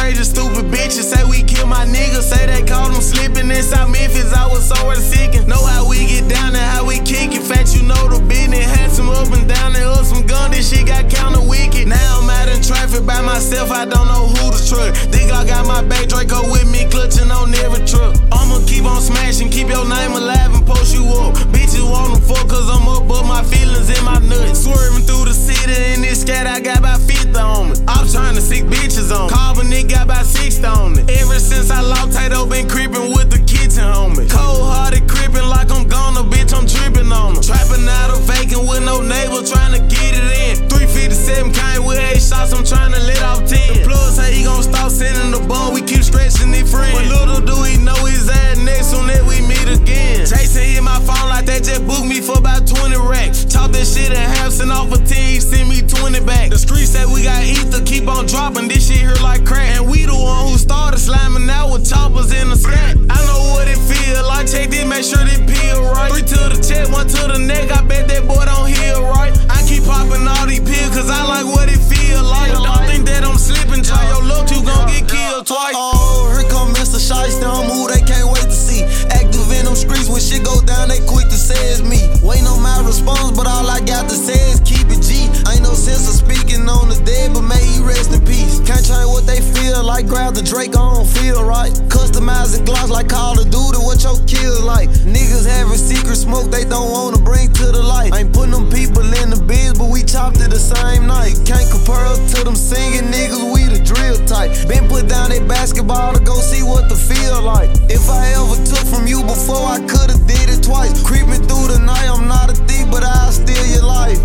crazy, stupid bitches say we kill my niggas. Say they caught them slipping in South Memphis. I was somewhere seeking. Know how we get down and how we kick it. Fact, you know the business. Had some up and down and up some gun. This shit got counter wicked. Now I'm out in traffic by myself. I don't know who to trust. Think I got my back Draco with me, clutching on every truck. I'ma keep on smashing, keep your name alive and post you up. Bitches wanna fuck cause I'm up, but my feelings in my nuts. Swerving through the city in this scat, I got about 50 on me. I'm trying to sick bitches on me. Carbon, it got about 60 on it. Ever since I lost Tato, been creeping with the kitchen homie. Cold hearted creeping like I'm gonna, bitch, I'm tripping on them. Trapping out of vacant with no neighbor, trying to get it in. 357 came with 8 shots, I'm trying to let off 10. The plug say he gon' stop sending the ball, we keep stretching it friends. But little do he know his ass next soon that we meet again. Jason hit my phone like that, just booked me for about 20 racks. Talk that shit at half, send off a 10, he send me 20 back. The streets say we got ether, keep on dropping, this shit here like crack. And we the one who started slamming out with choppers in the stack. I know what it feel like, check this, make sure this pill right. 3 to the chest, 1 to the neck, I bet that boy don't heal right. I keep popping all these pills cause I like what it feel like. Don't think that I'm slipping, try your luck, you gon' get killed twice. Oh, here come Mr. Shiesty, I'm who they can't wait to see. Active in them streets, when shit go down, they quick to say it's me. Waiting on my response, but all I got to say is keep it G. Ain't no sense of speaking on the dead, but may he rest in peace. Can't change what they feel like, grab the Drake, I don't feel right. Customizing Glocks like Call of Duty, what your kill like. Niggas having secret smoke they don't wanna bring to the light. Ain't putting them people in the biz, but we chopped it the same night. Can't compare us to them singing niggas, we the drill type. Been put down that basketball to go see what the feel like. If I ever took from you before, I could've did it twice. Creeping through the night, I'm not a thief, but I'll steal your life.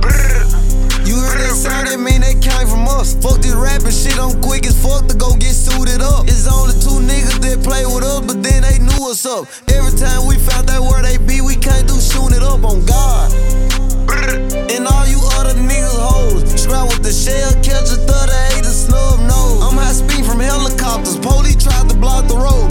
You heard that sound, that mean they came from us. Fuck this rapping shit, I'm quick as fuck to go get suited up. It's only 2 niggas that play with us, but then they knew us up. Every time we found out where they be, we can't do shooting it up on God. And all you other niggas hoes, strapped with the shell catcher, 38 and snub nose. I'm high speed from helicopters, police tried to block the road.